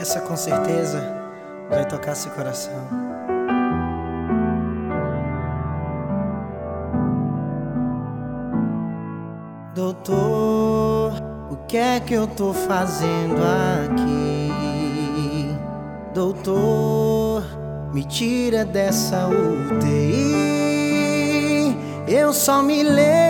Essa com certeza vai tocar seu coração. Doutor, o que é que eu tô fazendo aqui? Doutor, me tira dessa UTI. Eu só me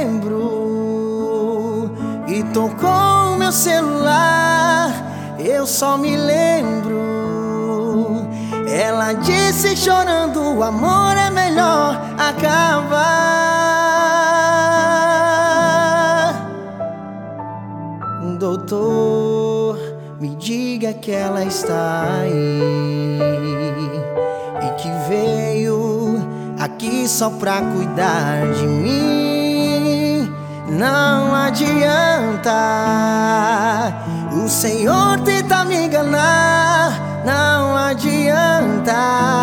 lembro e tocou meu celular. Eu só me lembro. Ela disse chorando: o amor é melhor acabar. Doutor, me diga que ela está aí e que veio aqui só pra cuidar de mim. Não adianta, o Senhor tenta me enganar. Não adianta,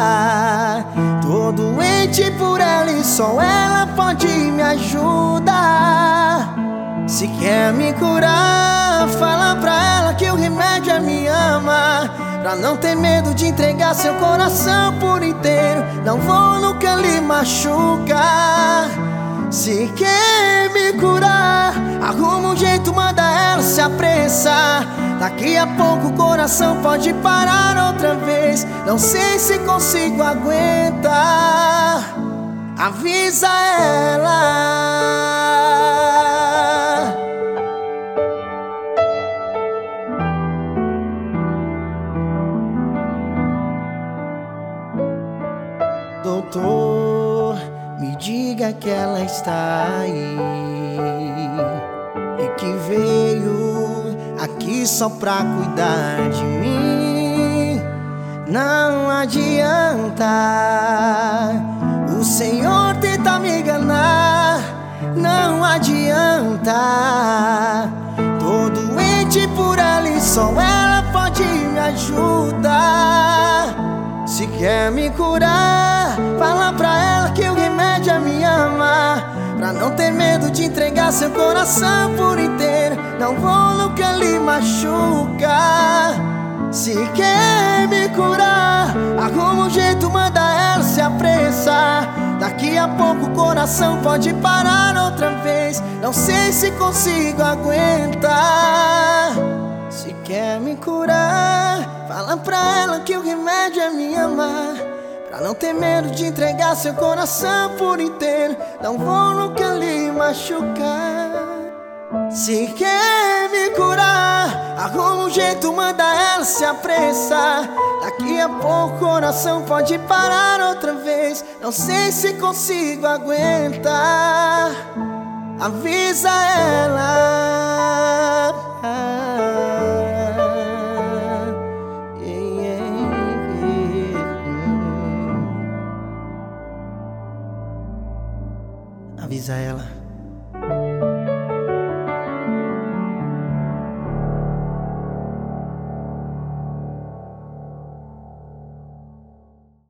tô doente por ela e só ela pode me ajudar. Se quer me curar, fala pra ela que o remédio é me ama, pra não ter medo de entregar seu coração por inteiro. Não vou nunca lhe machucar. Se quer me curar, arruma um jeito, manda ela se apressar. Daqui a pouco o coração pode parar outra vez. Não sei se consigo aguentar. Avisa ela. Doutor, me diga que ela está aí e que veio aqui só pra cuidar de mim. Não adianta, o Senhor tenta me enganar. Não adianta, tô doente por ela e só ela pode me ajudar. Se quer me curar, fala pra ela que o remédio é me amar, pra não ter medo de entregar seu coração por inteiro. Não vou nunca lhe machucar. Se quer me curar, arruma um jeito, manda ela se apressar. Daqui a pouco o coração pode parar outra vez. Não sei se consigo aguentar. Se quer me curar, fala pra ela que o remédio é me amar, pra não ter medo de entregar seu coração por inteiro. Não vou nunca lhe machucar. Se quer me curar, arruma um jeito, manda ela se apressar. Daqui a pouco o coração pode parar outra vez. Não sei se consigo aguentar. Avisa ela. Avisa ela.